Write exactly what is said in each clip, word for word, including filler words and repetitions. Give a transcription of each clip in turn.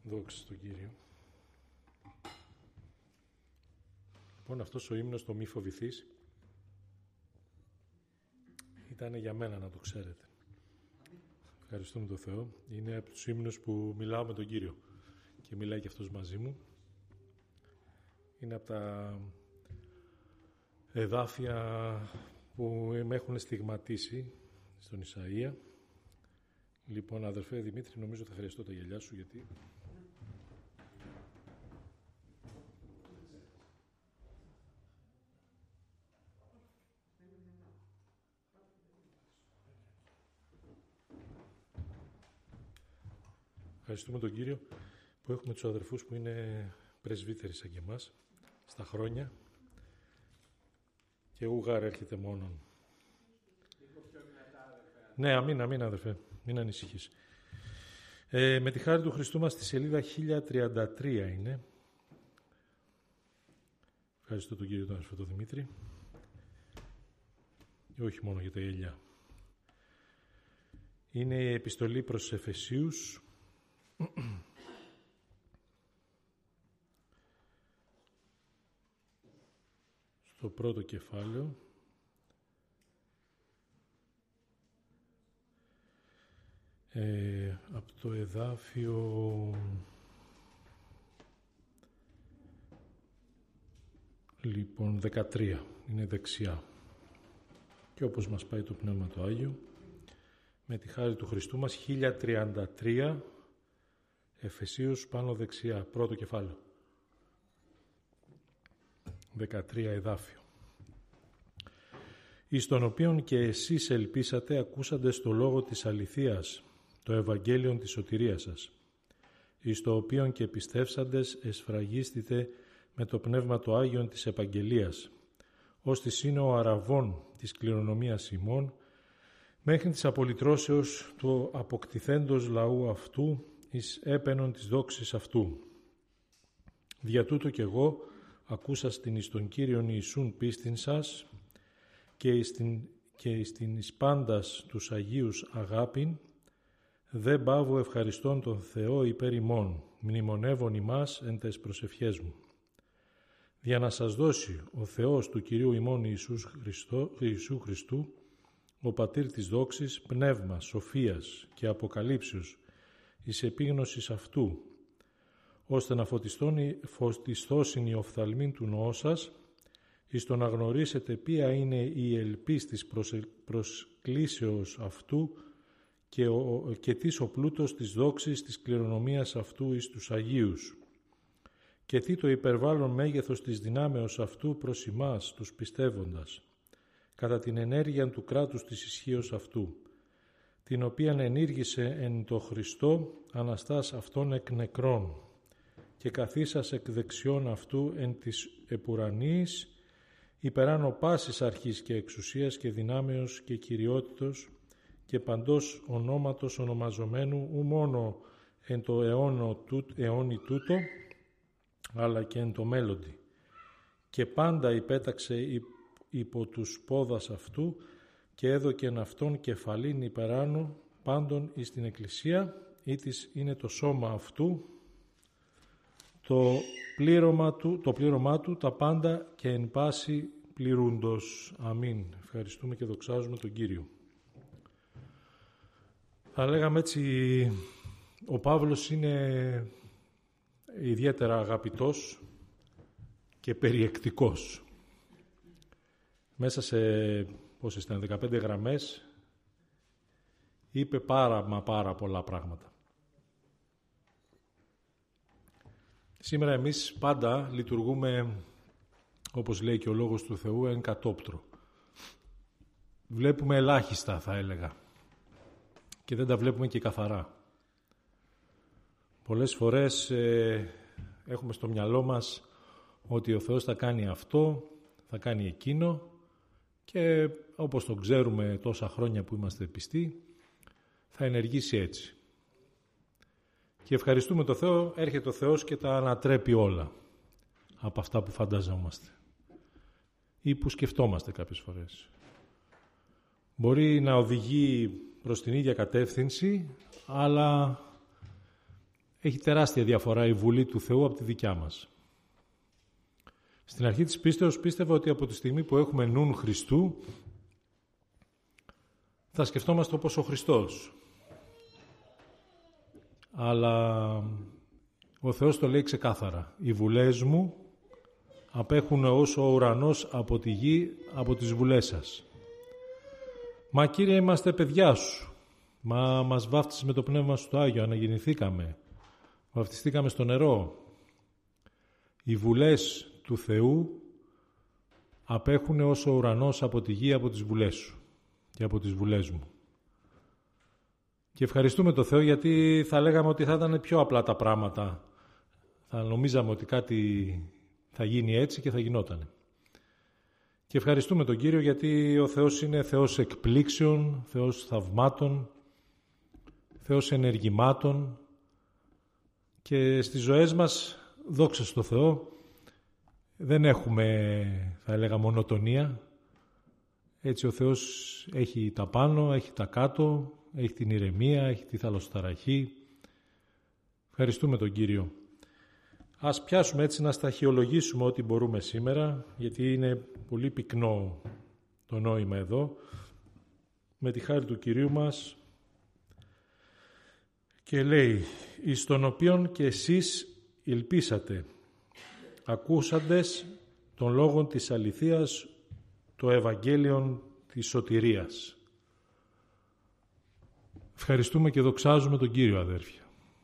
Δόξα στον Κύριο. Λοιπόν, αυτός ο ύμνος, το «Μη φοβηθείς», ήταν για μένα, να το ξέρετε. Ευχαριστούμε τον Θεό. Είναι από τους ύμνους που μιλάω με τον Κύριο και μιλάει και αυτός μαζί μου. Είναι από τα εδάφια που με έχουν στιγματίσει στον Ισαΐα. Λοιπόν, αδερφέ Δημήτρη, νομίζω θα χρειαστώ τα γυαλιά σου, γιατί... Ευχαριστούμε τον Κύριο που έχουμε τους αδερφούς που είναι πρεσβύτεροι σαν και εμάς, στα χρόνια, και ουγάρ έρχεται μόνον. Ναι, αμήν, αμήν αδερφέ, μην ανησυχείς. Ε, με τη χάρη του Χριστού μας στη σελίδα χίλια τριάντα τρία είναι. Ευχαριστώ τον Κύριο τον αδερφό τον Δημήτρη. Και όχι μόνο για τα γυαλιά. Είναι η επιστολή προς τους Εφεσίους. Στο πρώτο κεφάλαιο. Ε, από το εδάφιο λοιπόν δεκατρία, είναι δεξιά, και όπως μας πάει το Πνεύμα του Άγιο, με τη χάρη του Χριστού μας, χίλια τριάντα τρία, Εφεσίους, πάνω δεξιά, πρώτο κεφάλαιο, δεκατρία εδάφιο. Εις τον οποίον και εσείς ελπίσατε ακούσαντες το λόγο της αληθείας, το Ευαγγέλιον της σωτηρίας σας, εις το οποίον και πιστεύσαντες εσφραγίστητε με το Πνεύμα το Άγιον της Επαγγελίας, ώστις είναι ο αραβών της κληρονομίας ημών, μέχρι της απολυτρώσεως του αποκτηθέντος λαού αυτού, εις έπαινον της δόξης αυτού. Δια τούτο κι εγώ, ακούσας την εις τον Κύριον Ιησούν πίστην σας, και εις την, και εις την εις πάντας τους Αγίους αγάπην, δεν παύω ευχαριστών τον Θεό υπέρ ημών, μνημονεύων ημάς εν τες προσευχές μου. Για να σας δώσει ο Θεός του Κυρίου ημών Ιησούς Χριστό, Ιησού Χριστού, ο Πατήρ της δόξης, πνεύμα, σοφίας και αποκαλύψεως, εις επίγνωσης αυτού, ώστε να φωτιστώσουν οι οφθαλμήν του νοός σας, εις το να γνωρίσετε ποια είναι η ελπίς της προσκλήσεως αυτού και, ο, και της ο πλούτος της δόξης της κληρονομίας αυτού εις τους Αγίους, και τι το υπερβάλλον μέγεθος της δυνάμεως αυτού προς ημάς τους πιστεύοντας, κατά την ενέργεια του κράτους της ισχύως αυτού, την οποίαν ενήργησε εν το Χριστό Αναστάς αυτών εκ νεκρών, και καθίσας εκ δεξιών αυτού εν της επουρανής, υπεράνω πάσης αρχής και εξουσίας και δυνάμεως και κυριότητος και παντός ονόματος ονομαζομένου ου μόνο εν το αιώνο, αιώνι τούτο, αλλά και εν το μέλλοντι. Και πάντα υπέταξε υπό τους πόδας αυτού και έδωκεν αυτόν κεφαλήν υπεράνω πάντων εις την Εκκλησία, ή της είναι το σώμα αυτού, το πλήρωμα του, το πλήρωμά του, τα πάντα και εν πάση πληρούντος. Αμήν. Ευχαριστούμε και δοξάζουμε τον Κύριο. Θα λέγαμε έτσι, ο Παύλος είναι ιδιαίτερα αγαπητός και περιεκτικός. Μέσα σε, πόσες ήταν, δεκαπέντε γραμμές, είπε πάρα μα πάρα πολλά πράγματα. Σήμερα εμείς πάντα λειτουργούμε, όπως λέει και ο Λόγος του Θεού, εν κατόπτρο. Βλέπουμε ελάχιστα, θα έλεγα, και δεν τα βλέπουμε και καθαρά. Πολλές φορές ε, έχουμε στο μυαλό μας ότι ο Θεός θα κάνει αυτό, θα κάνει εκείνο, και όπως το ξέρουμε τόσα χρόνια που είμαστε πιστοί, θα ενεργήσει έτσι. Και ευχαριστούμε τον Θεό, έρχεται ο Θεός και τα ανατρέπει όλα από αυτά που φανταζόμαστε ή που σκεφτόμαστε κάποιες φορές. Μπορεί να οδηγεί προς την ίδια κατεύθυνση, αλλά έχει τεράστια διαφορά η Βουλή του Θεού από τη δικιά μας. Στην αρχή της πίστεως πίστευα ότι από τη στιγμή που έχουμε νουν Χριστού θα σκεφτόμαστε όπως ο Χριστός. Αλλά ο Θεός το λέει ξεκάθαρα. Οι βουλές μου απέχουν όσο ο ουρανός από τη γη, από τις βουλές σας. Μα Κύριε, είμαστε παιδιά σου. Μα μας βάφτισες με το Πνεύμα σου το Άγιο, αναγεννηθήκαμε. Βαφτιστήκαμε στο νερό. Οι βουλές του Θεού απέχουν όσο ο ουρανός από τη γη, από τις βουλές σου και από τις βουλές μου. Και ευχαριστούμε τον Θεό, γιατί θα λέγαμε ότι θα ήταν πιο απλά τα πράγματα. Θα νομίζαμε ότι κάτι θα γίνει έτσι και θα γινότανε. Και ευχαριστούμε τον Κύριο, γιατί ο Θεός είναι Θεός εκπλήξεων, Θεός θαυμάτων, Θεός ενεργημάτων, και στις ζωές μας, δόξα στο Θεό, δεν έχουμε, θα έλεγα, μονοτονία. Έτσι ο Θεός έχει τα πάνω, έχει τα κάτω, έχει την ηρεμία, έχει τη θαλασσοταραχή. Ευχαριστούμε τον Κύριο. Ας πιάσουμε έτσι να σταχυολογήσουμε ό,τι μπορούμε σήμερα, γιατί είναι πολύ πυκνό το νόημα εδώ, με τη χάρη του Κυρίου μας. Και λέει, εις τον οποίον και εσείς ελπίσατε, ακούσαντες των λόγων της αληθείας, το Ευαγγέλιον της σωτηρίας. Ευχαριστούμε και δοξάζουμε τον Κύριο, αδέρφια.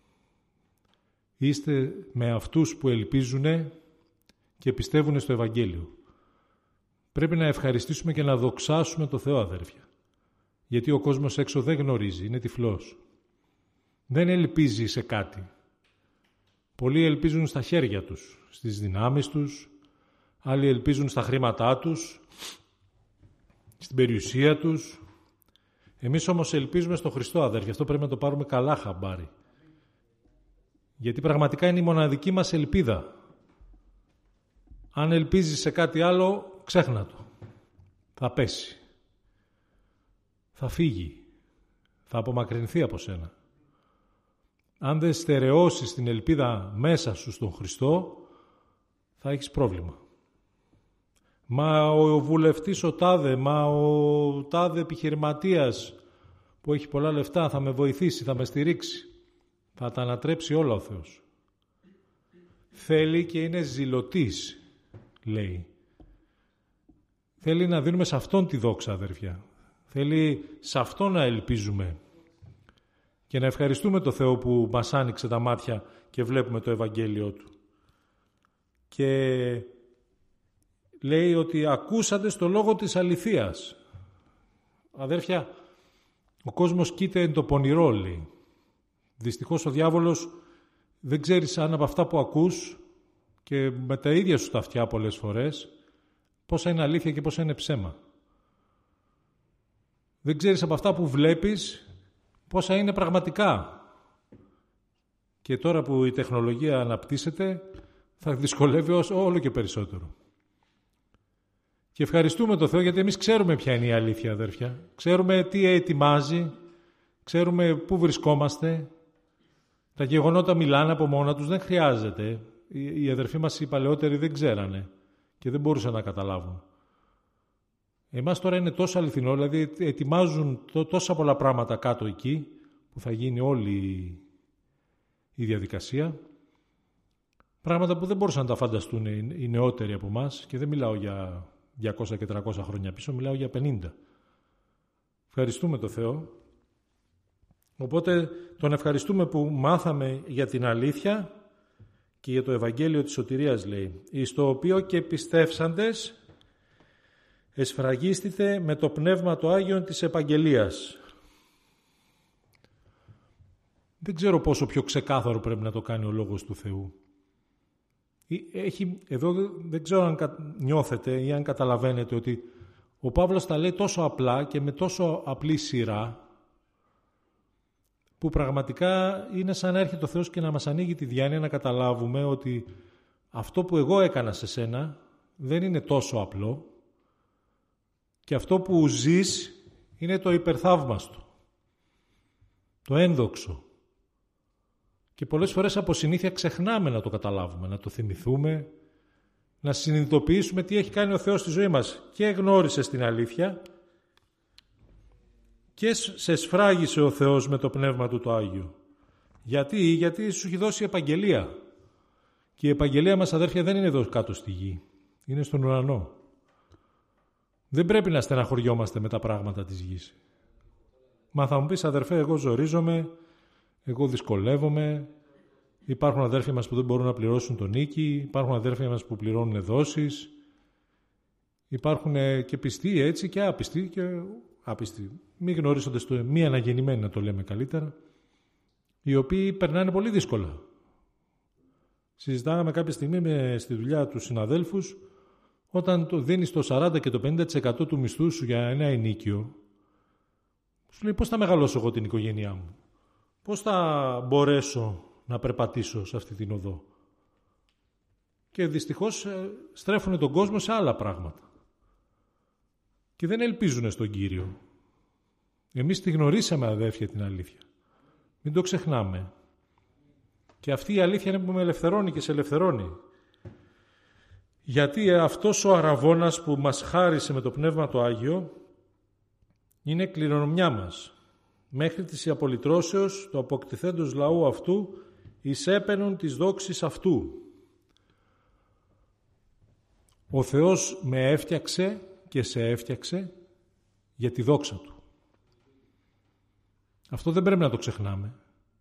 Είστε με αυτούς που ελπίζουν και πιστεύουν στο Ευαγγέλιο. Πρέπει να ευχαριστήσουμε και να δοξάσουμε το Θεό, αδέρφια. Γιατί ο κόσμος έξω δεν γνωρίζει, είναι τυφλός. Δεν ελπίζει σε κάτι. Πολλοί ελπίζουν στα χέρια τους, στις δυνάμεις τους, άλλοι ελπίζουν στα χρήματά τους, στην περιουσία τους. Εμείς όμως ελπίζουμε στο Χριστό, αδέρφια. Αυτό πρέπει να το πάρουμε καλά χαμπάρι. Γιατί πραγματικά είναι η μοναδική μας ελπίδα. Αν ελπίζεις σε κάτι άλλο, ξέχνα το. Θα πέσει. Θα φύγει. Θα απομακρυνθεί από σένα. Αν δεν στερεώσεις την ελπίδα μέσα σου στον Χριστό, θα έχεις πρόβλημα. Μα ο βουλευτής ο τάδε, μα ο τάδε επιχειρηματίας που έχει πολλά λεφτά θα με βοηθήσει, θα με στηρίξει. Θα τα ανατρέψει όλα ο Θεός. Θέλει και είναι ζηλωτής, λέει. Θέλει να δίνουμε σε Αυτόν τη δόξα, αδερφιά. Θέλει σε Αυτόν να ελπίζουμε. Και να ευχαριστούμε το Θεό που μας άνοιξε τα μάτια και βλέπουμε το Ευαγγέλιο Του. Και λέει ότι ακούσατε στο λόγο της αληθείας. Αδέρφια, ο κόσμος κοίται εν το πονηρό, λέει. Δυστυχώς ο διάβολος δεν ξέρεις αν από αυτά που ακούς και με τα ίδια σου τα αυτιά πολλές φορές πόσα είναι αλήθεια και πόσα είναι ψέμα. Δεν ξέρεις από αυτά που βλέπεις πόσα είναι πραγματικά. Και τώρα που η τεχνολογία αναπτύσσεται θα δυσκολεύει όλο και περισσότερο. Και ευχαριστούμε τον Θεό, γιατί εμείς ξέρουμε ποια είναι η αλήθεια, αδέρφια. Ξέρουμε τι ετοιμάζει, ξέρουμε πού βρισκόμαστε. Τα γεγονότα μιλάνε από μόνα τους, δεν χρειάζεται. Οι αδερφοί μας οι παλαιότεροι δεν ξέρανε και δεν μπορούσαν να καταλάβουν. Εμάς τώρα είναι τόσο αληθινό, δηλαδή ετοιμάζουν τόσα πολλά πράγματα κάτω εκεί, που θα γίνει όλη η διαδικασία. Πράγματα που δεν μπορούσαν να τα φανταστούν οι νεότεροι από εμάς, και δεν μιλάω για διακόσια και τριακόσια χρόνια πίσω, μιλάω για πενήντα. Ευχαριστούμε τον Θεό. Οπότε τον ευχαριστούμε που μάθαμε για την αλήθεια και για το Ευαγγέλιο της σωτηρίας, λέει, εις το οποίο και πιστεύσαντες εσφραγίστητε με το Πνεύμα το Άγιον της Επαγγελίας. Δεν ξέρω πόσο πιο ξεκάθαρο πρέπει να το κάνει ο Λόγος του Θεού. Έχει, εδώ δεν ξέρω αν νιώθετε ή αν καταλαβαίνετε ότι ο Παύλος τα λέει τόσο απλά και με τόσο απλή σειρά, που πραγματικά είναι σαν να έρχεται ο Θεός και να μας ανοίγει τη διάνοια να καταλάβουμε ότι αυτό που εγώ έκανα σε σένα δεν είναι τόσο απλό και αυτό που ζεις είναι το υπερθαύμαστο, το ένδοξο. Και πολλές φορές από συνήθεια ξεχνάμε να το καταλάβουμε, να το θυμηθούμε, να συνειδητοποιήσουμε τι έχει κάνει ο Θεός στη ζωή μας. Και γνώρισες την αλήθεια και σε σφράγισε ο Θεός με το Πνεύμα Του το Άγιο. Γιατί, γιατί σου έχει δώσει επαγγελία. Και η επαγγελία μας, αδέρφια, δεν είναι εδώ κάτω στη γη. Είναι στον ουρανό. Δεν πρέπει να στεναχωριόμαστε με τα πράγματα της γης. Μα θα μου πεις, αδερφέ, εγώ ζορίζομαι, εγώ δυσκολεύομαι, υπάρχουν αδέρφια μας που δεν μπορούν να πληρώσουν τον νίκη, υπάρχουν αδέρφια μας που πληρώνουν δόσεις, υπάρχουν και πιστοί έτσι και άπιστοι και άπιστοι, μη γνωρίζοντας το, μη αναγεννημένοι να το λέμε καλύτερα, οι οποίοι περνάνε πολύ δύσκολα. Συζητάγαμε κάποια στιγμή με, στη δουλειά του συναδέλφους, όταν το δίνεις το σαράντα και το πενήντα τοις εκατό του μισθού σου για ένα ενίκιο, σου λέει πώς θα μεγαλώσω εγώ την οικογένειά μου, πώς θα μπορέσω να περπατήσω σε αυτή την οδό. Και δυστυχώς στρέφουν τον κόσμο σε άλλα πράγματα. Και δεν ελπίζουν στον Κύριο. Εμείς τη γνωρίσαμε, αδέρφια, την αλήθεια. Μην το ξεχνάμε. Και αυτή η αλήθεια είναι που με ελευθερώνει και σε ελευθερώνει. Γιατί αυτός ο αραβώνας που μας χάρισε με το Πνεύμα το Άγιο είναι κληρονομιά μας. Μέχρι της απολυτρώσεως του αποκτηθέντος λαού αυτού εισέπαινον τις δόξεις αυτού. Ο Θεός με έφτιαξε και σε έφτιαξε για τη δόξα Του. Αυτό δεν πρέπει να το ξεχνάμε.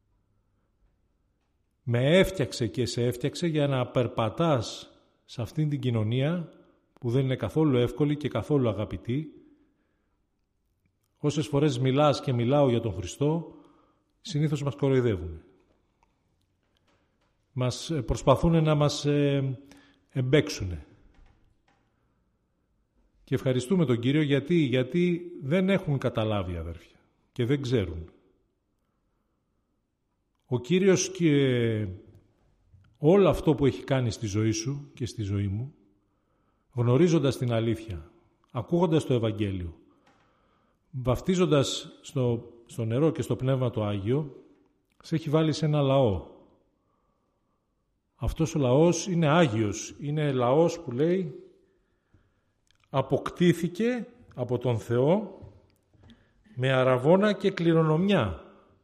Με έφτιαξε και σε έφτιαξε για να περπατάς σε αυτήν την κοινωνία που δεν είναι καθόλου εύκολη και καθόλου αγαπητή. Όσες φορές μιλάς και μιλάω για τον Χριστό, συνήθως μας κοροϊδεύουν. Μας προσπαθούν να μας εμπέξουν. Και ευχαριστούμε τον Κύριο γιατί, γιατί δεν έχουν καταλάβει, αδέρφια, και δεν ξέρουν. Ο Κύριος και όλο αυτό που έχει κάνει στη ζωή σου και στη ζωή μου, γνωρίζοντας την αλήθεια, ακούγοντας το Ευαγγέλιο, βαφτίζοντας στο, στο νερό και στο Πνεύμα το Άγιο, σε έχει βάλει σε ένα λαό. Αυτός ο λαός είναι Άγιος, είναι λαός που λέει αποκτήθηκε από τον Θεό με αραβώνα και κληρονομιά.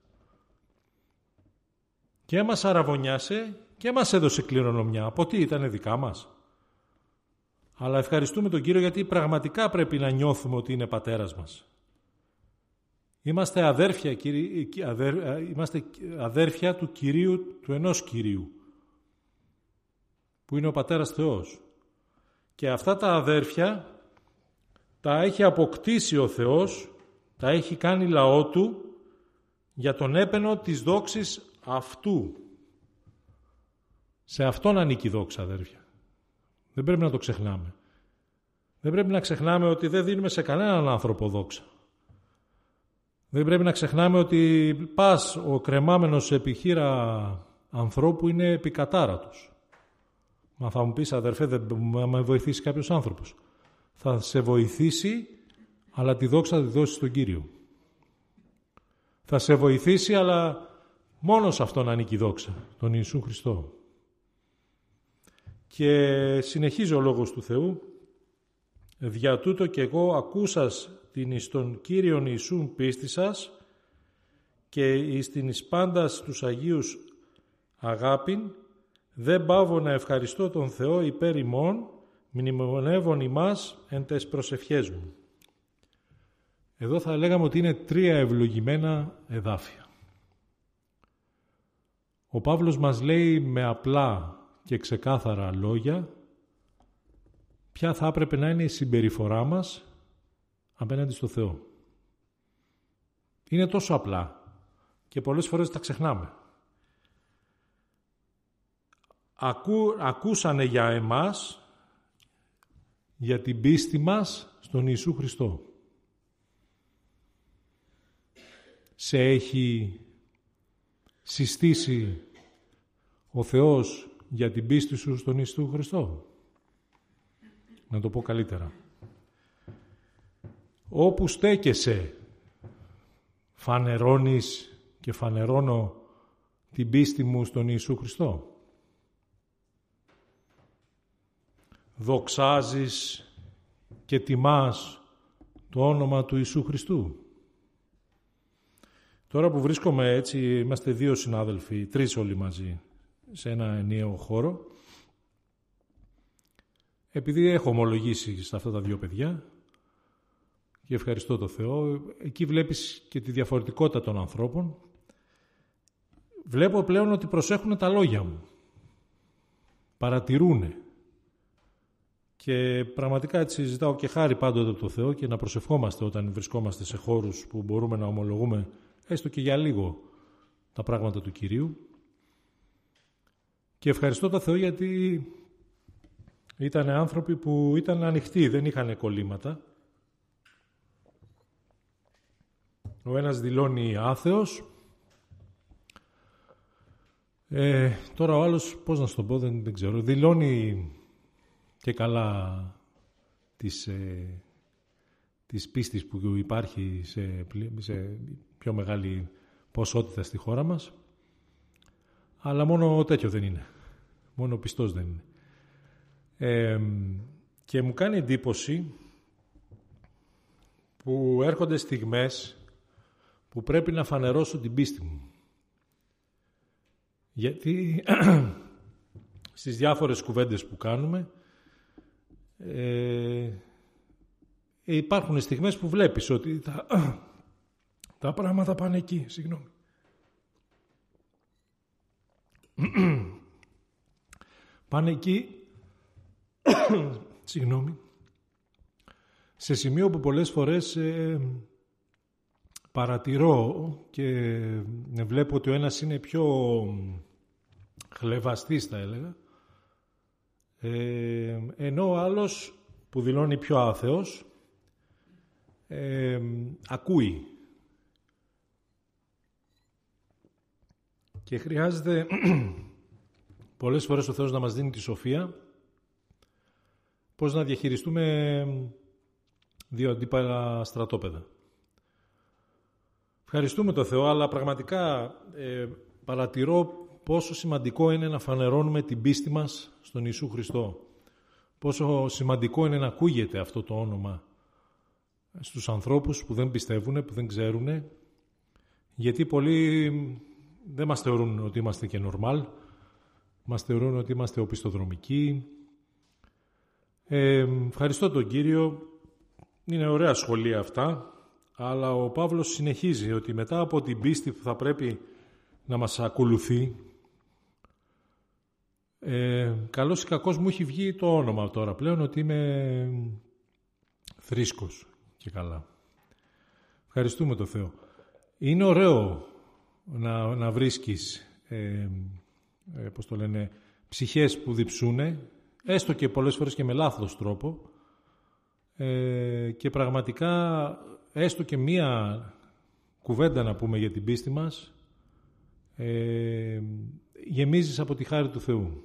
Και μας αραβωνιάσε και μας έδωσε κληρονομιά. Από τι ήτανε δικά μας. Αλλά ευχαριστούμε τον Κύριο γιατί πραγματικά πρέπει να νιώθουμε ότι είναι πατέρας μας. Είμαστε αδέρφια, αδέρ, είμαστε αδέρφια του Κυρίου, του ενός Κυρίου, που είναι ο Πατέρας Θεός. Και αυτά τα αδέρφια τα έχει αποκτήσει ο Θεός, τα έχει κάνει λαό Του για τον έπαινο της δόξης αυτού. Σε αυτόν ανήκει η δόξα, αδέρφια. Δεν πρέπει να το ξεχνάμε. Δεν πρέπει να ξεχνάμε ότι δεν δίνουμε σε κανέναν άνθρωπο δόξα. Δεν πρέπει να ξεχνάμε ότι πας ο κρεμάμενος επιχείρα ανθρώπου είναι επικατάρατος. Μα θα μου πεις, αδερφέ, δεν με βοηθήσει κάποιος άνθρωπος. Θα σε βοηθήσει, αλλά τη δόξα θα τη δώσει στον Κύριο. Θα σε βοηθήσει, αλλά μόνο σε αυτόν ανήκει η δόξα, τον Ιησού Χριστό. Και συνεχίζει ο Λόγος του Θεού. Δια τούτο και εγώ ακούσας την εις τον Κύριον Ιησούν πίστη σας και εις την εις πάντας τους Αγίους αγάπην, δεν παύω να ευχαριστώ τον Θεό υπέρ ημών, μνημονεύων ημάς εν τες προσευχές μου. Εδώ θα λέγαμε ότι είναι τρία ευλογημένα εδάφια. Ο Παύλος μας λέει με απλά και ξεκάθαρα λόγια ποια θα έπρεπε να είναι η συμπεριφορά μας απέναντι στο Θεό. Είναι τόσο απλά και πολλές φορές τα ξεχνάμε. Ακού, ακούσανε για εμάς, για την πίστη μας στον Ιησού Χριστό. Σε έχει συστήσει ο Θεός για την πίστη σου στον Ιησού Χριστό. Να το πω καλύτερα. Όπου στέκεσαι, φανερώνεις και φανερώνω την πίστη μου στον Ιησού Χριστό? Δοξάζεις και τιμάς το όνομα του Ιησού Χριστού? Τώρα που βρίσκομαι έτσι, είμαστε δύο συνάδελφοι, τρεις όλοι μαζί, σε ένα ενιαίο χώρο. Επειδή έχω ομολογήσει σε αυτά τα δύο παιδιά και ευχαριστώ το Θεό, εκεί βλέπεις και τη διαφορετικότητα των ανθρώπων. Βλέπω πλέον ότι προσέχουν τα λόγια μου. Παρατηρούνε. Και πραγματικά έτσι ζητάω και χάρη πάντοτε από το Θεό και να προσευχόμαστε όταν βρισκόμαστε σε χώρους που μπορούμε να ομολογούμε έστω και για λίγο τα πράγματα του Κυρίου. Και ευχαριστώ το Θεό γιατί ήταν άνθρωποι που ήταν ανοιχτοί, δεν είχαν κολλήματα. Ο ένας δηλώνει άθεος. Ε, τώρα ο άλλος, πώς να σου το πω, δεν, δεν ξέρω, δηλώνει και καλά της, ε, της πίστης που υπάρχει σε, σε πιο μεγάλη ποσότητα στη χώρα μας. Αλλά μόνο τέτοιο δεν είναι. Μόνο πιστός δεν είναι. Ε, και μου κάνει εντύπωση που έρχονται στιγμές που πρέπει να φανερώσω την πίστη μου. Γιατί στις διάφορες κουβέντες που κάνουμε ε, υπάρχουν στιγμές που βλέπεις ότι τα, τα πράγματα πάνε εκεί. Συγγνώμη. Πάνε εκεί, συγγνώμη, σε σημείο που πολλές φορές ε, παρατηρώ και βλέπω ότι ο ένας είναι πιο χλευαστής, θα έλεγα, ε, ενώ ο άλλος που δηλώνει πιο άθεος ε, ακούει. Και χρειάζεται πολλές φορές ο Θεός να μας δίνει τη σοφία πώς να διαχειριστούμε δύο αντίπαλα στρατόπεδα. Ευχαριστούμε τον Θεό, αλλά πραγματικά ε, παρατηρώ πόσο σημαντικό είναι να φανερώνουμε την πίστη μας στον Ιησού Χριστό. Πόσο σημαντικό είναι να ακούγεται αυτό το όνομα στους ανθρώπους που δεν πιστεύουν, που δεν ξέρουν, γιατί πολλοί δεν μας θεωρούν ότι είμαστε και νορμάλ, μας θεωρούν ότι είμαστε οπισθοδρομικοί. Ε, ευχαριστώ τον Κύριο, είναι ωραία σχολεία αυτά, αλλά ο Παύλος συνεχίζει ότι μετά από την πίστη που θα πρέπει να μας ακολουθεί, ε, καλώς ή κακώς μου έχει βγει το όνομα τώρα πλέον ότι είμαι θρήσκος και καλά. Ευχαριστούμε τον Θεό. Είναι ωραίο να, να βρίσκεις ε, ε, πώς το λένε, ψυχές που διψούνε, έστω και πολλές φορές και με λάθος τρόπο, ε, και πραγματικά έστω και μία κουβέντα να πούμε για την πίστη μας, ε, γεμίζεις από τη χάρη του Θεού.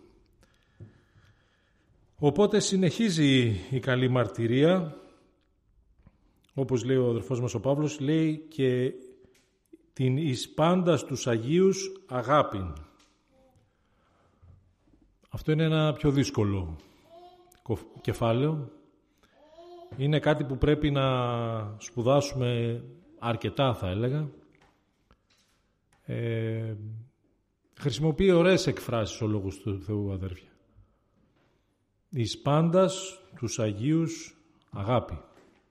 Οπότε συνεχίζει η καλή μαρτυρία, όπως λέει ο αδερφός μας ο Παύλος, λέει και την εις πάντα στους Αγίους αγάπην. Αυτό είναι ένα πιο δύσκολο κεφάλαιο. Είναι κάτι που πρέπει να σπουδάσουμε αρκετά, θα έλεγα. Ε, χρησιμοποιεί ωραίες εκφράσεις ο Λόγος του Θεού, αδέρφια. Εις πάντας τους Αγίους αγάπη.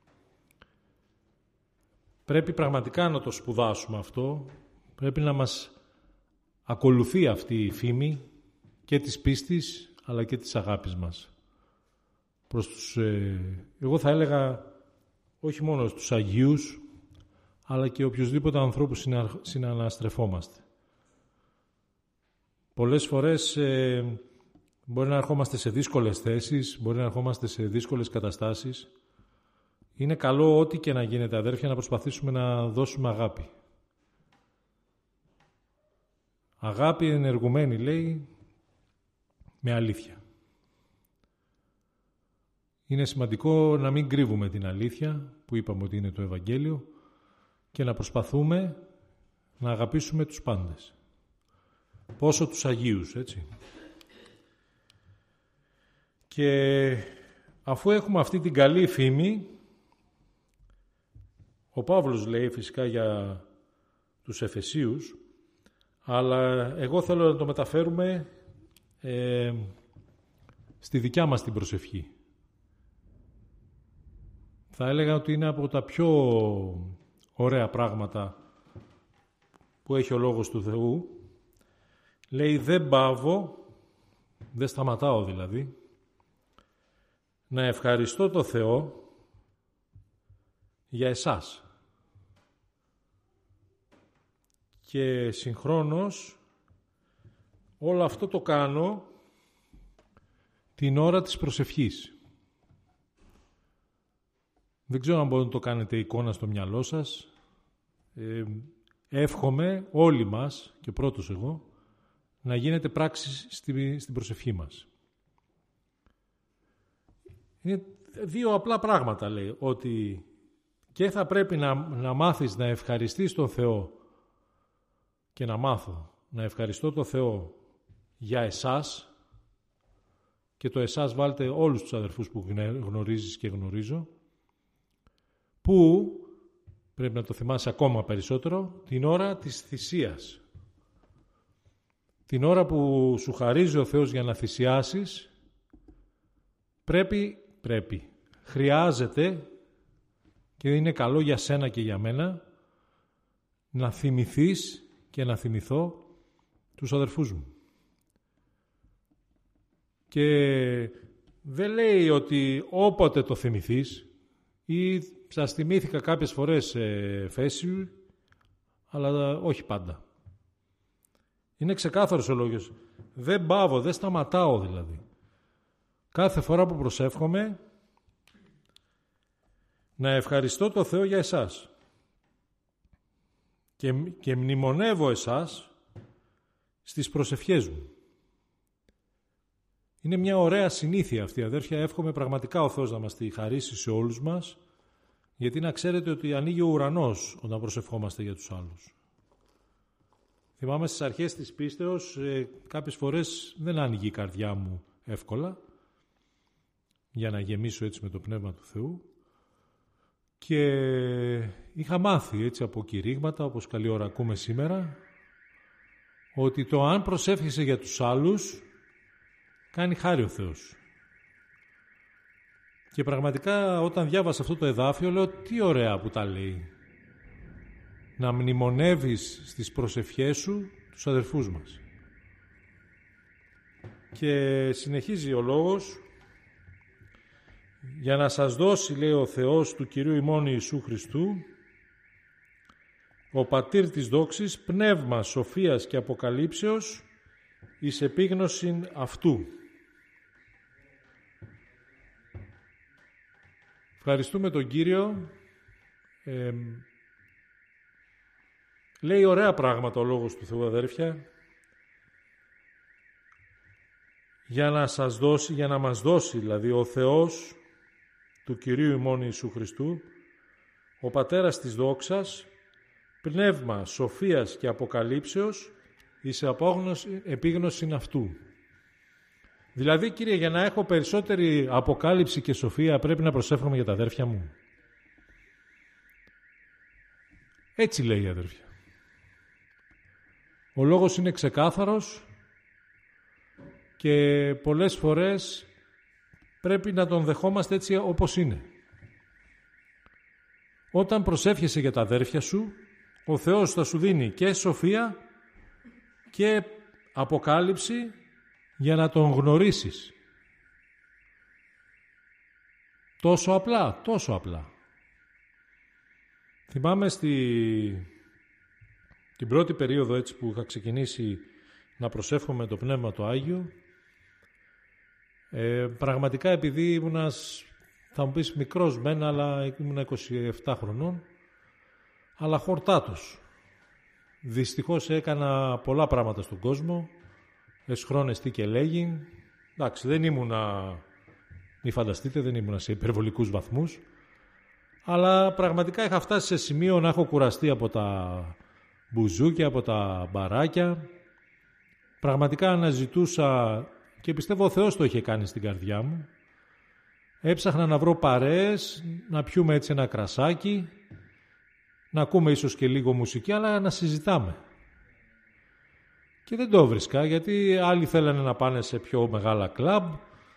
Πρέπει πραγματικά να το σπουδάσουμε αυτό. Πρέπει να μας ακολουθεί αυτή η φήμη και της πίστης, αλλά και της αγάπης μας. Προς τους, ε, εγώ θα έλεγα, όχι μόνο στους Αγίους, αλλά και οποιοσδήποτε ανθρώπους συνα, συναναστρεφόμαστε. Πολλές φορές ε, μπορεί να ερχόμαστε σε δύσκολες θέσεις, μπορεί να ερχόμαστε σε δύσκολες καταστάσεις. Είναι καλό ό,τι και να γίνεται, αδέρφια, να προσπαθήσουμε να δώσουμε αγάπη. Αγάπη ενεργουμένη, λέει, με αλήθεια. Είναι σημαντικό να μην κρύβουμε την αλήθεια, που είπαμε ότι είναι το Ευαγγέλιο, και να προσπαθούμε να αγαπήσουμε τους πάντες. πόσο τους Αγίους, έτσι. Και αφού έχουμε αυτή την καλή φήμη, ο Παύλος λέει φυσικά για τους Εφεσίους, αλλά εγώ θέλω να το μεταφέρουμε ε, στη δικιά μας την προσευχή. Θα έλεγα ότι είναι από τα πιο ωραία πράγματα που έχει ο Λόγος του Θεού. Λέει δεν παύω, δεν σταματάω δηλαδή, να ευχαριστώ το Θεό για εσάς. Και συγχρόνως όλο αυτό το κάνω την ώρα της προσευχής. Δεν ξέρω αν μπορείτε να το κάνετε εικόνα στο μυαλό σας. Ε, εύχομαι όλοι μας, και πρώτος εγώ, να γίνεται πράξη στη, στην προσευχή μας. Είναι δύο απλά πράγματα, λέει, ότι και θα πρέπει να, να μάθεις να ευχαριστείς τον Θεό και να μάθω να ευχαριστώ τον Θεό για εσάς, και το εσάς βάλτε όλους τους αδερφούς που γνωρίζεις και γνωρίζω, που πρέπει να το θυμάσαι ακόμα περισσότερο, την ώρα της θυσίας. Την ώρα που σου χαρίζει ο Θεός για να θυσιάσεις, πρέπει, πρέπει, χρειάζεται, και είναι καλό για σένα και για μένα, να θυμηθείς και να θυμηθώ τους αδερφούς μου. Και δεν λέει ότι όποτε το θυμηθείς, ή σας θυμήθηκα κάποιες φορές ε, Φέσιου, αλλά όχι πάντα. Είναι ξεκάθαρος ο λόγος. Δεν παύω, δεν σταματάω δηλαδή. Κάθε φορά που προσεύχομαι, να ευχαριστώ το Θεό για εσάς. Και, και μνημονεύω εσάς στις προσευχές μου. Είναι μια ωραία συνήθεια αυτή, αδέρφια. Εύχομαι πραγματικά ο Θεός να μας τη χαρίσει σε όλους μας, γιατί να ξέρετε ότι ανοίγει ο ουρανός όταν προσευχόμαστε για τους άλλους. Θυμάμαι στις αρχές της πίστεως, ε, κάποιες φορές δεν άνοιγε η καρδιά μου εύκολα, για να γεμίσω έτσι με το Πνεύμα του Θεού, και είχα μάθει έτσι από κηρύγματα, όπως καλή ώρα ακούμε σήμερα, ότι το αν προσεύχεσαι για τους άλλους, κάνει χάρη ο Θεός. Και πραγματικά όταν διάβασα αυτό το εδάφιο, λέω τι ωραία που τα λέει. Να μνημονεύεις στις προσευχές σου τους αδερφούς μας. Και συνεχίζει ο λόγος, για να σας δώσει, λέει ο Θεός του Κυρίου ημών Ιησού Χριστού, ο Πατήρ της δόξης, πνεύμα σοφίας και αποκαλύψεως, εις επίγνωσιν αυτού. Ευχαριστούμε τον Κύριο. Ε, λέει ωραία πράγματα ο Λόγος του Θεού, αδέρφια, για να σας δώσει, για να μας δώσει, δηλαδή ο Θεός του Κυρίου ημών Ιησού Χριστού, ο Πατέρας της δόξας, πνεύμα σοφίας και αποκαλύψεως, εις επίγνωσιν αυτού. Δηλαδή, Κύριε, για να έχω περισσότερη αποκάλυψη και σοφία, πρέπει να προσεύχομαι για τα αδέρφια μου. Έτσι λέει η αδέρφια. Ο λόγος είναι ξεκάθαρος και πολλές φορές πρέπει να τον δεχόμαστε έτσι όπως είναι. Όταν προσεύχεσαι για τα αδέρφια σου, ο Θεός θα σου δίνει και σοφία και αποκάλυψη για να τον γνωρίσεις. Τόσο απλά, τόσο απλά. Θυμάμαι στη... την πρώτη περίοδο έτσι που είχα ξεκινήσει να προσεύχομαι το Πνεύμα το Άγιο, ε, πραγματικά επειδή ήμουνα, θα μου πεις μικρός μεν, αλλά ήμουνα είκοσι επτά χρονών, αλλά χορτάτος. Δυστυχώς έκανα πολλά πράγματα στον κόσμο, εσχρόνες τι και λέγει. Εντάξει, δεν ήμουνα, μη φανταστείτε, δεν ήμουνα σε υπερβολικούς βαθμούς, αλλά πραγματικά είχα φτάσει σε σημείο να έχω κουραστεί από τα μπουζούκια, από τα μπαράκια, πραγματικά αναζητούσα, και πιστεύω ο Θεός το είχε κάνει στην καρδιά μου, έψαχνα να βρω παρέες, να πιούμε έτσι ένα κρασάκι, να ακούμε ίσως και λίγο μουσική, αλλά να συζητάμε. Και δεν το βρίσκα, γιατί άλλοι θέλανε να πάνε σε πιο μεγάλα κλαμπ,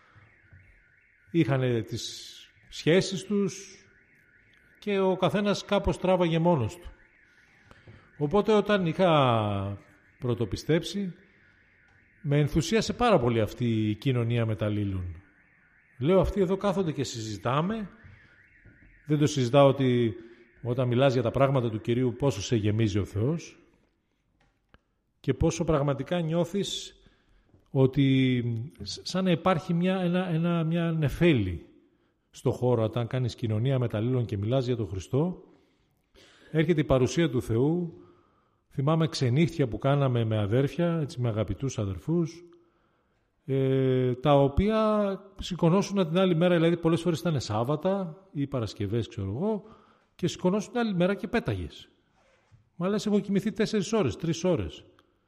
είχαν τις σχέσεις τους και ο καθένας κάπως τράβαγε μόνος του. Οπότε όταν είχα πρωτοπιστέψει, με ενθουσίασε πάρα πολύ αυτή η κοινωνία μεταλλήλων. Λέω, αυτοί εδώ κάθονται και συζητάμε. Δεν το συζητάω ότι όταν μιλάς για τα πράγματα του Κυρίου πόσο σε γεμίζει ο Θεός και πόσο πραγματικά νιώθεις ότι σαν να υπάρχει μια, ένα, ένα, μια νεφέλη στο χώρο όταν κάνεις κοινωνία μεταλλήλων και μιλάς για τον Χριστό. Έρχεται η παρουσία του Θεού. Θυμάμαι ξενύχτια που κάναμε με αδέρφια, έτσι, με αγαπητούς αδερφούς, ε, τα οποία σηκωνώσουν την άλλη μέρα, δηλαδή πολλές φορές ήταν Σάββατα ή Παρασκευές, ξέρω εγώ, και σηκωνώσουν την άλλη μέρα και πέταγες. Μα λες, έχω κοιμηθεί τέσσερις ώρες, τρεις ώρες.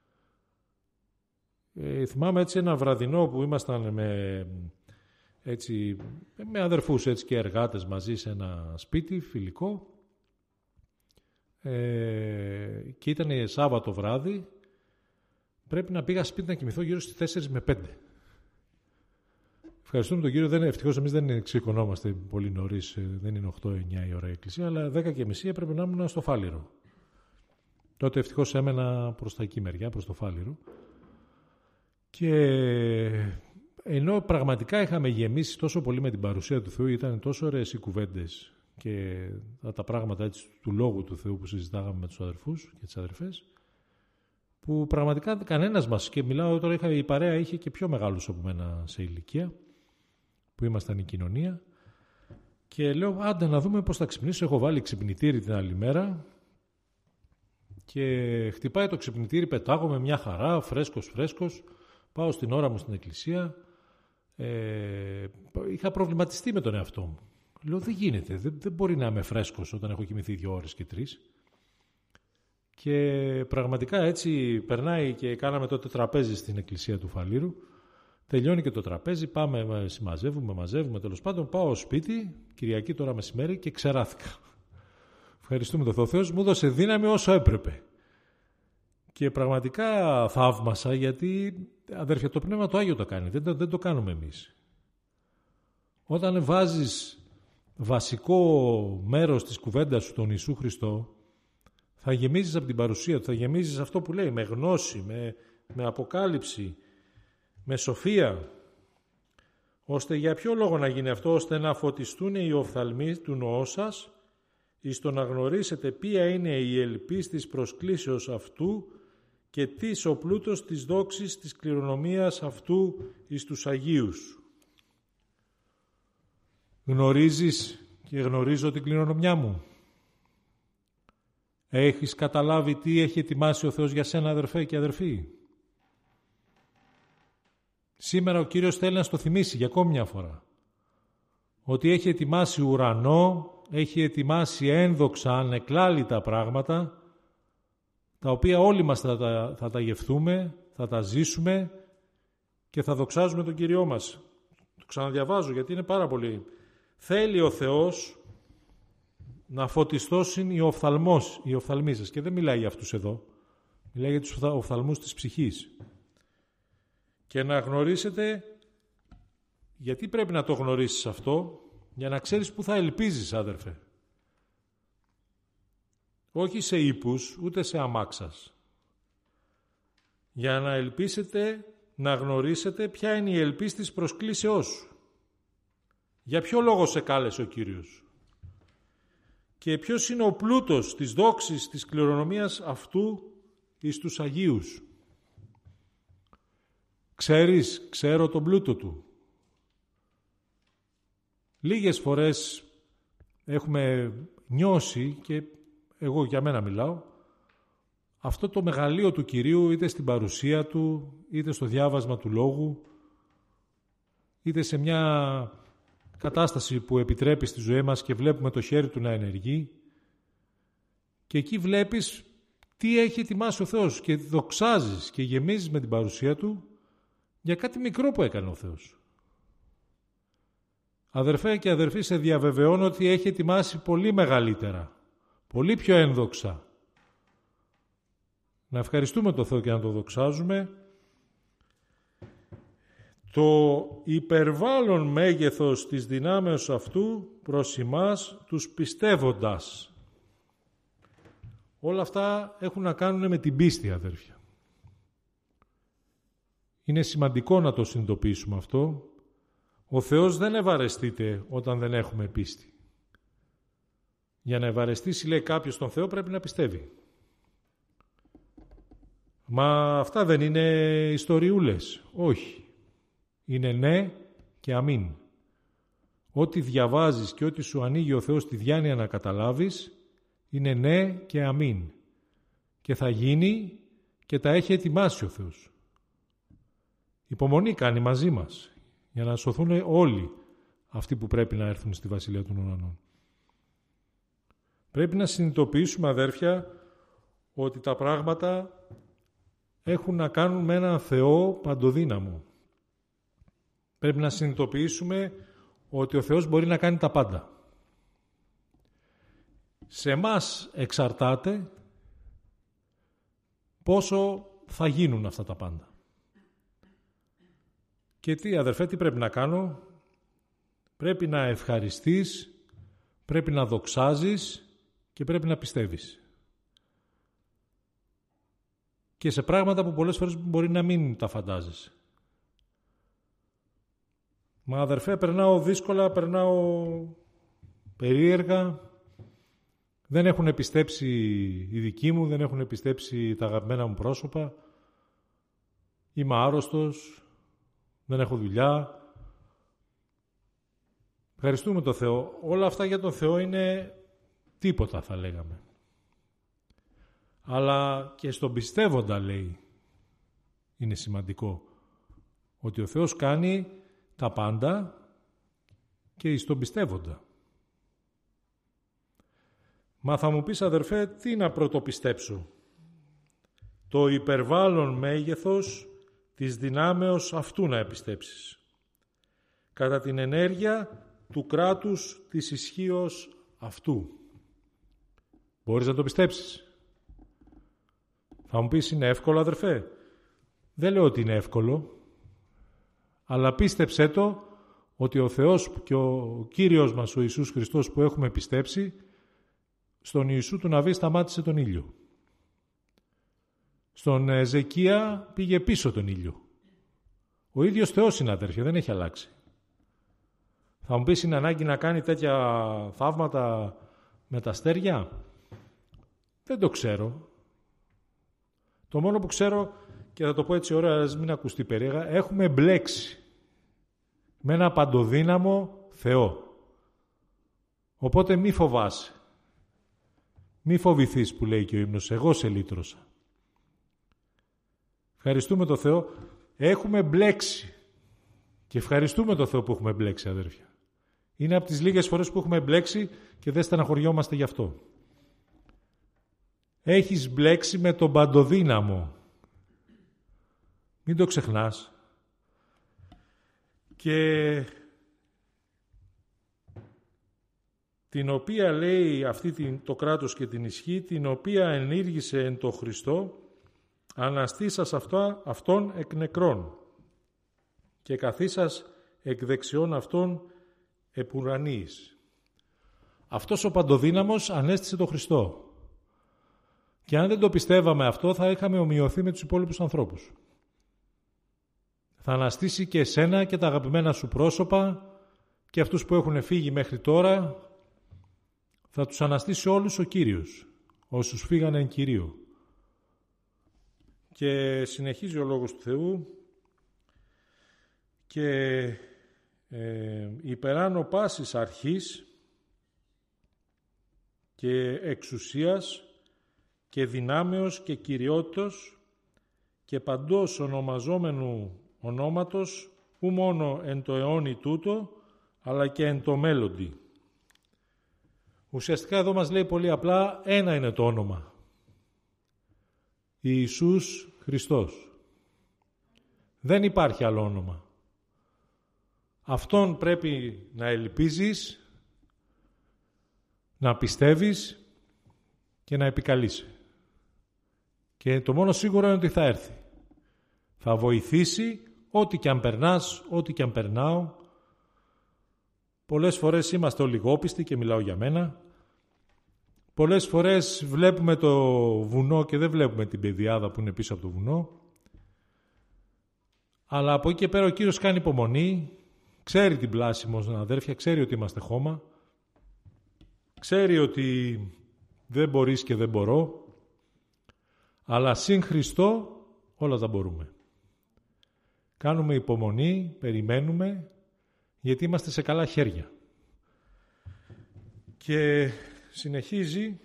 Ε, θυμάμαι έτσι ένα βραδινό που ήμασταν με, έτσι, με αδερφούς έτσι, και εργάτες μαζί σε ένα σπίτι φιλικό. Ε, και ήταν Σάββατο βράδυ, πρέπει να πήγα σπίτι να κοιμηθώ γύρω στις τέσσερις με πέντε. Ευχαριστούμε τον Κύριο, δεν, ευτυχώς εμείς δεν ξηκωνόμαστε πολύ νωρίς, δεν είναι οκτώ εννιά η ώρα η εκκλησία, αλλά δέκα και μισή έπρεπε να ήμουν στο Φάληρο. Τότε ευτυχώς έμενα προς τα εκεί μεριά, προς το Φάληρο. Και ενώ πραγματικά είχαμε γεμίσει τόσο πολύ με την παρουσία του Θεού, ήταν τόσο ωραίες οι κουβέντες και τα πράγματα έτσι, του Λόγου του Θεού που συζητάγαμε με τους αδερφούς και τις αδερφές, που πραγματικά κανένας μας, και μιλάω τώρα, είχα, η παρέα είχε και πιο μεγάλους από μένα σε ηλικία, που ήμασταν η κοινωνία, και λέω, άντε να δούμε πώς θα ξυπνήσω. Έχω βάλει ξυπνητήρι την άλλη μέρα και χτυπάει το ξυπνητήρι, πετάγομαι μια χαρά, φρέσκος φρέσκος, πάω στην ώρα μου στην εκκλησία. Ε, είχα προβληματιστεί με τον εαυτό μου. Λέω, δεν γίνεται, δεν, δεν μπορεί να είμαι φρέσκος όταν έχω κοιμηθεί δύο ώρες και τρεις. Και πραγματικά έτσι περνάει και κάναμε τότε τραπέζι στην εκκλησία του Φαλήρου. Τελειώνει και το τραπέζι, πάμε, συμμαζεύουμε, μαζεύουμε, τέλος πάντων πάω σπίτι, Κυριακή τώρα μεσημέρι, και ξεράθηκα. Ευχαριστούμε τον Θεό. Ο Θεός μου έδωσε δύναμη όσο έπρεπε. Και πραγματικά θαύμασα, γιατί αδέρφια, το Πνεύμα το Άγιο το κάνει, δεν το, δεν το κάνουμε εμείς. Όταν βάζεις βασικό μέρος της κουβέντας σου τον Ιησού Χριστό, θα γεμίζεις από την παρουσία του, θα γεμίζεις αυτό που λέει, με γνώση, με, με αποκάλυψη, με σοφία. Ώστε για ποιο λόγο να γίνει αυτό? Ώστε να φωτιστούν οι οφθαλμοί του νοός σας, εις το να γνωρίσετε ποια είναι η ελπίς της προσκλήσεως αυτού και τι ο πλούτος της δόξης της κληρονομίας αυτού εις τους Αγίους. Γνωρίζεις και γνωρίζω την κληρονομιά μου. Έχεις καταλάβει τι έχει ετοιμάσει ο Θεός για σένα, αδερφέ και αδερφοί? Σήμερα ο Κύριος θέλει να στο θυμίσει για ακόμη μια φορά. Ότι έχει ετοιμάσει ουρανό, έχει ετοιμάσει ένδοξα, ανεκλάλητα πράγματα, τα οποία όλοι μας θα τα, θα τα γευτούμε, θα τα ζήσουμε και θα δοξάζουμε τον Κύριό μας. Το ξαναδιαβάζω γιατί είναι πάρα πολύ. Θέλει ο Θεός να φωτιστώσουν οι οφθαλμός, οι οφθαλμοί σας. Και δεν μιλάει για αυτούς εδώ. Μιλάει για τους οφθαλμούς της ψυχής. Και να γνωρίσετε, γιατί πρέπει να το γνωρίσεις αυτό, για να ξέρεις που θα ελπίζεις, άδερφε. Όχι σε ύπους, ούτε σε αμάξας. Για να ελπίσετε, να γνωρίσετε ποια είναι η ελπίς της προσκλήσεώς σου. Για ποιο λόγο σε κάλεσε ο Κύριος. Και ποιος είναι ο πλούτος της δόξης της κληρονομίας αυτού εις τους Αγίους. Ξέρεις, ξέρω τον πλούτο του. Λίγες φορές έχουμε νιώσει, και εγώ για μένα μιλάω, αυτό το μεγαλείο του Κυρίου, είτε στην παρουσία του, είτε στο διάβασμα του Λόγου, είτε σε μια κατάσταση που επιτρέπει στη ζωή μας και βλέπουμε το χέρι του να ενεργεί, και εκεί βλέπεις τι έχει ετοιμάσει ο Θεός και δοξάζεις και γεμίζεις με την παρουσία Του για κάτι μικρό που έκανε ο Θεός. Αδερφέ και αδερφοί, σε διαβεβαιώνω ότι έχει ετοιμάσει πολύ μεγαλύτερα, πολύ πιο ένδοξα. Να ευχαριστούμε τον Θεό και να το δοξάζουμε. Το υπερβάλλον μέγεθος της δυνάμεως αυτού προς εμάς τους πιστεύοντας. Όλα αυτά έχουν να κάνουν με την πίστη, αδέρφια. Είναι σημαντικό να το συνειδητοποιήσουμε αυτό. Ο Θεός δεν ευαρεστείται όταν δεν έχουμε πίστη. Για να ευαρεστήσει, λέει κάποιος, τον Θεό πρέπει να πιστεύει. Μα αυτά δεν είναι ιστοριούλες. Όχι. Είναι ναι και αμήν. Ό,τι διαβάζεις και ό,τι σου ανοίγει ο Θεός τη διάνοια να καταλάβεις, είναι ναι και αμήν. Και θα γίνει και τα έχει ετοιμάσει ο Θεός. Υπομονή κάνει μαζί μας, για να σωθούν όλοι αυτοί που πρέπει να έρθουν στη Βασιλεία των Ουρανών. Πρέπει να συνειδητοποιήσουμε, αδέρφια, ότι τα πράγματα έχουν να κάνουν με έναν Θεό παντοδύναμο. Πρέπει να συνειδητοποιήσουμε ότι ο Θεός μπορεί να κάνει τα πάντα. Σε εμάς εξαρτάται πόσο θα γίνουν αυτά τα πάντα. Και τι, αδερφέ, τι πρέπει να κάνω? Πρέπει να ευχαριστείς, πρέπει να δοξάζεις και πρέπει να πιστεύεις. Και σε πράγματα που πολλές φορές μπορεί να μην τα φαντάζεσαι. Μα αδερφέ, περνάω δύσκολα, περνάω περίεργα. Δεν έχουν πιστέψει οι δικοί μου, δεν έχουν πιστέψει τα αγαπημένα μου πρόσωπα. Είμαι άρρωστος, δεν έχω δουλειά. Ευχαριστούμε τον Θεό. Όλα αυτά για τον Θεό είναι τίποτα, θα λέγαμε. Αλλά και στον πιστεύοντα, λέει, είναι σημαντικό ότι ο Θεός κάνει τα πάντα και στον πιστεύοντα. Μα θα μου πεις, αδερφέ, τι να πρωτοπιστέψω? Το υπερβάλλον μέγεθος της δυνάμεως αυτού να επιστέψεις. Κατά την ενέργεια του κράτους της ισχύως αυτού. Μπορείς να το πιστέψεις? Θα μου πεις, είναι εύκολο, αδερφέ? Δεν λέω ότι είναι εύκολο, αλλά πίστεψέ το ότι ο Θεός και ο Κύριος μας, ο Ιησούς Χριστός, που έχουμε πιστέψει, στον Ιησού του Ναβί σταμάτησε τον ήλιο. Στον Εζεκία πήγε πίσω τον ήλιο. Ο ίδιος Θεός είναι, αδέρφια, δεν έχει αλλάξει. Θα μου πεις, είναι ανάγκη να κάνει τέτοια θαύματα με τα αστέρια? Δεν το ξέρω. Το μόνο που ξέρω, και θα το πω έτσι ωραία, ας μην ακουστεί περίεργα, έχουμε μπλέξει με ένα παντοδύναμο Θεό. Οπότε μη φοβάσαι. Μη φοβηθείς, που λέει και ο ύμνος, εγώ σε λύτρωσα. Ευχαριστούμε τον Θεό. Έχουμε μπλέξει. Και ευχαριστούμε τον Θεό που έχουμε μπλέξει, αδέρφια. Είναι από τις λίγες φορές που έχουμε μπλέξει και δεν στεναχωριόμαστε γι' αυτό. Έχεις μπλέξει με τον παντοδύναμο. Μην το ξεχνάς. Και την οποία, λέει, αυτή την, το κράτος και την ισχύ, την οποία ενήργησε εν το Χριστό, αναστήσας αυτά, αυτόν εκ νεκρών και καθίσας εκ δεξιών αυτών επουρανίης. Αυτός ο παντοδύναμος ανέστησε τον Χριστό. Και αν δεν το πιστεύαμε αυτό, θα είχαμε ομοιωθεί με τους υπόλοιπους ανθρώπους. Θα αναστήσει και εσένα και τα αγαπημένα σου πρόσωπα και αυτούς που έχουν φύγει μέχρι τώρα. Θα τους αναστήσει όλους ο Κύριος, όσους φύγανε εν Κυρίω. Και συνεχίζει ο Λόγος του Θεού και ε, υπεράνω πάσης αρχής και εξουσίας και δυνάμεως και κυριότητος και παντός ονομαζόμενου ονόματος, ου μόνο εν το αιώνι τούτο, αλλά και εν το μέλλοντι. Ουσιαστικά εδώ μας λέει πολύ απλά, ένα είναι το όνομα. Ιησούς Χριστός. Δεν υπάρχει άλλο όνομα. Αυτόν πρέπει να ελπίζεις, να πιστεύεις και να επικαλείσαι. Και το μόνο σίγουρο είναι ότι θα έρθει. Θα βοηθήσει ό,τι και αν περνάς, ό,τι και αν περνάω. Πολλές φορές είμαστε ολιγόπιστοι και μιλάω για μένα. Πολλές φορές βλέπουμε το βουνό και δεν βλέπουμε την πεδιάδα που είναι πίσω από το βουνό. Αλλά από εκεί και πέρα ο Κύριος κάνει υπομονή, ξέρει την πλάση μας, αδέρφια, ξέρει ότι είμαστε χώμα, ξέρει ότι δεν μπορείς και δεν μπορώ, αλλά συν Χριστό όλα τα μπορούμε. Κάνουμε υπομονή, περιμένουμε, γιατί είμαστε σε καλά χέρια. Και συνεχίζει,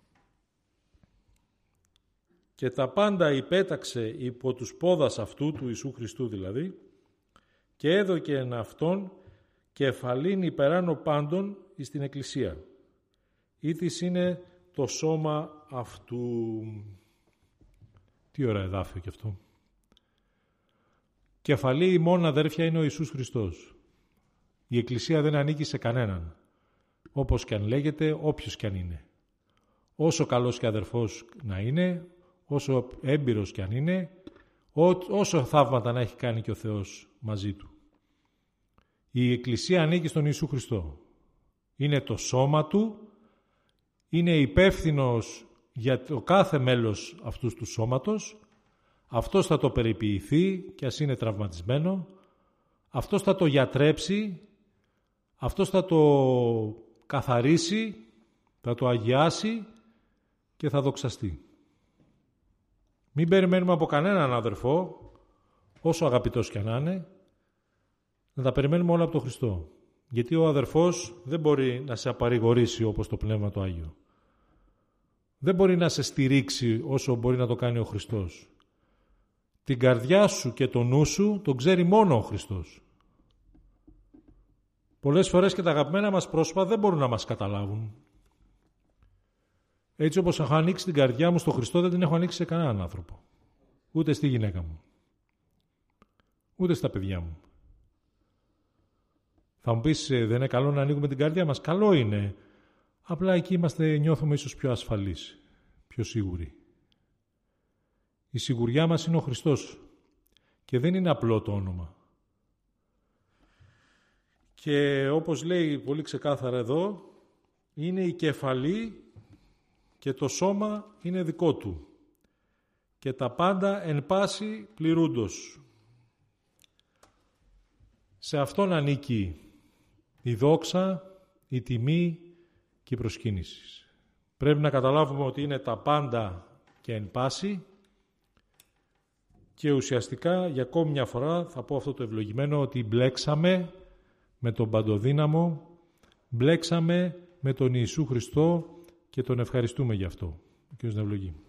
και τα πάντα υπέταξε υπό τους πόδας αυτού, του Ιησού Χριστού δηλαδή, και έδωκε εν αυτόν κεφαλήν υπεράνω πάντων εις την Εκκλησία. Ήτις είναι το σώμα αυτού. Τι ωραία εδάφιο κι αυτό. Κεφαλή ημών, αδέρφια, είναι ο Ιησούς Χριστός. Η Εκκλησία δεν ανήκει σε κανέναν. Όπως και αν λέγεται, όποιος και αν είναι. Όσο καλός και αδερφός να είναι, όσο έμπειρος και αν είναι, όσο θαύματα να έχει κάνει και ο Θεός μαζί του. Η Εκκλησία ανήκει στον Ιησού Χριστό. Είναι το σώμα του, είναι υπεύθυνος για το κάθε μέλος αυτού του σώματος, αυτός θα το περιποιηθεί και ας είναι τραυματισμένο, αυτός θα το γιατρέψει, αυτός θα το καθαρίσει, θα το αγιάσει και θα δοξαστεί. Μην περιμένουμε από κανέναν αδερφό, όσο αγαπητός κι αν είναι, να τα περιμένουμε όλα από τον Χριστό. Γιατί ο αδερφός δεν μπορεί να σε απαρηγορήσει όπως το Πνεύμα το Άγιο. Δεν μπορεί να σε στηρίξει όσο μπορεί να το κάνει ο Χριστός. Την καρδιά σου και το νου σου τον ξέρει μόνο ο Χριστός. Πολλές φορές και τα αγαπημένα μας πρόσωπα δεν μπορούν να μας καταλάβουν. Έτσι όπως έχω ανοίξει την καρδιά μου στο Χριστό, δεν την έχω ανοίξει σε κανέναν άνθρωπο. Ούτε στη γυναίκα μου. Ούτε στα παιδιά μου. Θα μου πεις, δεν είναι καλό να ανοίγουμε την καρδιά μας? Καλό είναι. Απλά εκεί είμαστε, νιώθουμε ίσως πιο ασφαλείς, πιο σίγουροι. Η σιγουριά μας είναι ο Χριστός. Και δεν είναι απλό το όνομα. Και όπως λέει πολύ ξεκάθαρα εδώ, είναι η κεφαλή και το σώμα είναι δικό του. Και τα πάντα εν πάση πληρούντος. Σε αυτόν ανήκει η δόξα, η τιμή και η προσκύνηση. Πρέπει να καταλάβουμε ότι είναι τα πάντα και εν πάση, και ουσιαστικά για ακόμη μια φορά θα πω αυτό το ευλογημένο, ότι μπλέξαμε με τον Παντοδύναμο, μπλέξαμε με τον Ιησού Χριστό και τον ευχαριστούμε γι' αυτό. Ο Κύριος να ευλογεί.